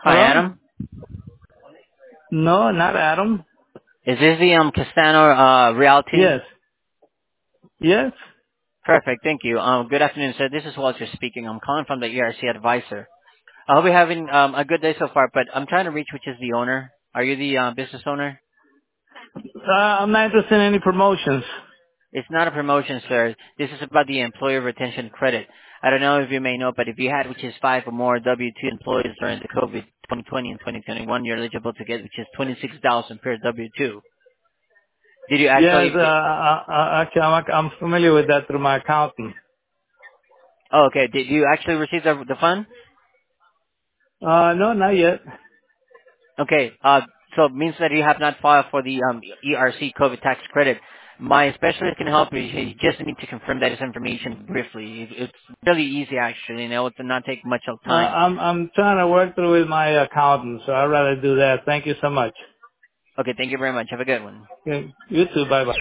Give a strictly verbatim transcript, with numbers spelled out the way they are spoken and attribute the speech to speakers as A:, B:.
A: Hi,
B: Hello?
A: Adam.
B: No, not Adam.
A: Is this the um Castano uh, Realty?
B: Yes. Yes.
A: Perfect. Thank you. Um, good afternoon, sir. This is Walter speaking. I'm calling from the E R C Advisor. I hope you're having um, a good day so far, but I'm trying to reach which is the owner. Are you the uh, business owner?
B: Uh, I'm not interested in any promotions.
A: It's not a promotion, sir. This is about the employer retention credit. I don't know if you may know, but if you had which is five or more W two employees during the COVID twenty twenty and twenty twenty-one, you're eligible to get which is twenty-six thousand per W two. Did you
B: Yes, uh,
A: actually?
B: uh, uh, actually, I'm, I'm familiar with that through my accountant.
A: Oh, okay. Did you actually receive the the fund?
B: Uh, no, not yet.
A: Okay. Uh, so it means that you have not filed for the um, E R C COVID tax credit. My specialist can help you. You just need to confirm that information briefly. It- It's really easy, actually. You know, it will not take much of
B: Uh,
A: time.
B: I'm, I'm trying to work through with my accountant, so I'd rather do that. Thank you so much.
A: Okay. Thank you very much. Have a good one.
B: Okay. You too. Bye bye.